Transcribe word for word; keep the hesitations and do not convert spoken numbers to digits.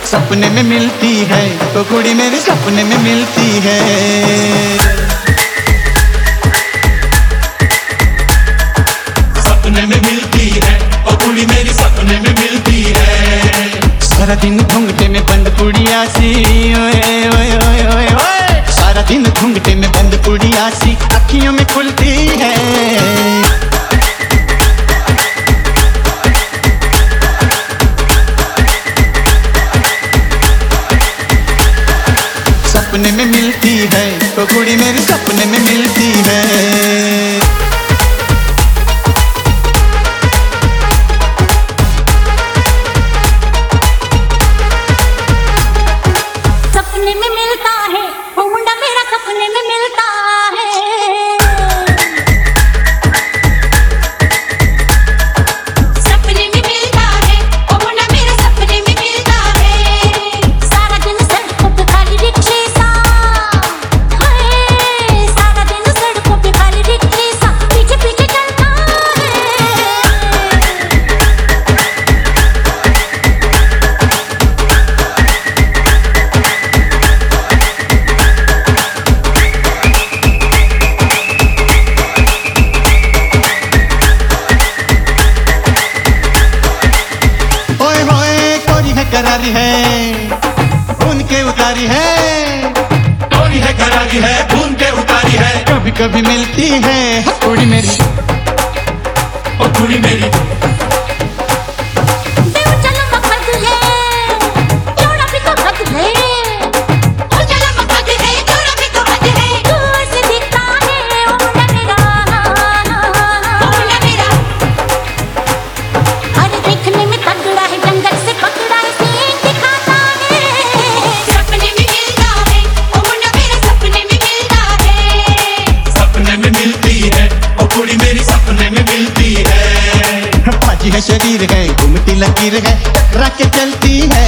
सपने में मिलती है तो कुड़ी मेरी सपने में मिलती है। सपने में मिलती है ओ कुड़ी मेरी सपने में मिलती है। सारा दिन घूंघटे में बंद कुड़िया सी, ओए ओए ओए ओए ओए। सारा दिन घूंघटे में बंद कुड़िया सी अखियों में खुलती है। सपने में मिलती है तो कुड़ी मेरी सपने में मिलती है। सपने में मिलता है वो मुंडा मेरा, सपने में मिलता है। सपने में मिलता है वो मुंडा मेरा, सपने में मिलता है। सारा दिन सड़कों पे खाली रिक्शे सा, हाय सारा दिन सड़कों पे खाली रिक्शे सा पीछे पीछे चलता है। ओए होए कोरी है करारी है उनके उतारी है। कोरी है करारी है भून के उतारी है। कभी कभी मिलती है कुड़ी मेरी ओ कुड़ी मेरी देव चलो मकद है जोड़ा भी तो हद है। ओ चलो मकद है जोड़ा भी तो हद है। दूर से दिखता है वो मुंडा मेरा, वो मुंडा मेरा। अरे देखने में तगड़ा है, जंगल से पकड़ा है, सींग दिखाता है। सपने में मिलता है वो मुंडा मेरा, सपने में मिलता है। सपने में मिलती है ओ कुड़ी मेरी सपने में मिलती है। पाजी है शरीर है घूमती लकीर है टकरा के चलती है।